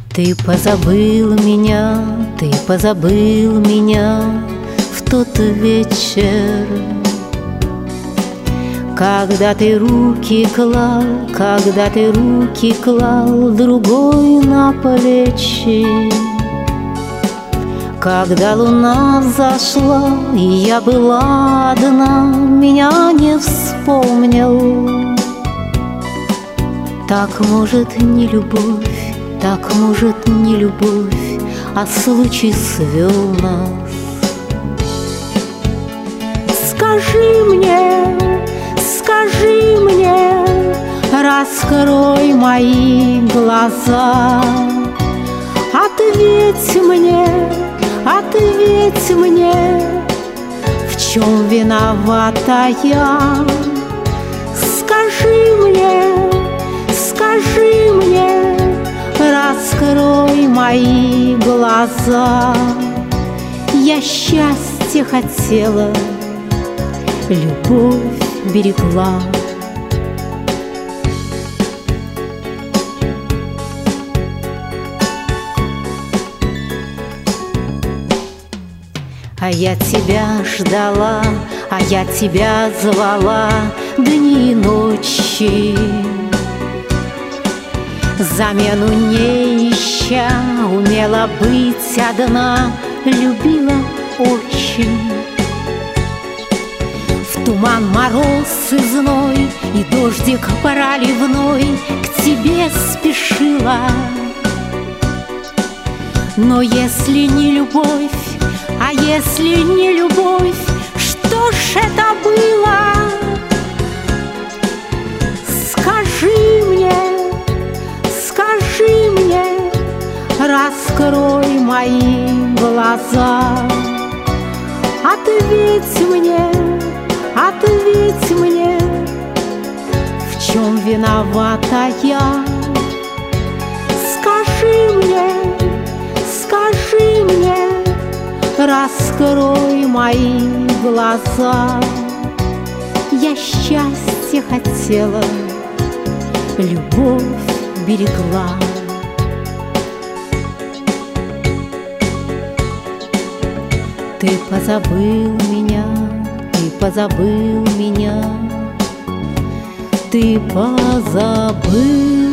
Ты позабыл меня, ты позабыл меня в тот вечер, когда ты руки клал, когда ты руки клал другой на плечи. Когда луна взошла, и я была одна, меня не вспомнил. Так может не любовь, так может не любовь, а случай свел нас. Скажи мне, раскрой мои глаза, ответь мне, в чем виновата я. Скажи мне, раскрой мои глаза. Я счастье хотела, любовь берегла. А я тебя ждала, а я тебя звала дни и ночи, замену не ища, умела быть одна, любила очень. В туман, мороз и зной, и дождик проливной к тебе спешила. Но если не любовь, а если не любовь, что ж это было? Скажи мне, раскрой мои глаза. Ответь мне, в чем виновата я. Скажи мне, раскрой мои глаза. Я счастье хотела, любовь берегла. Ты позабыл меня, ты позабыл меня, ты позабыл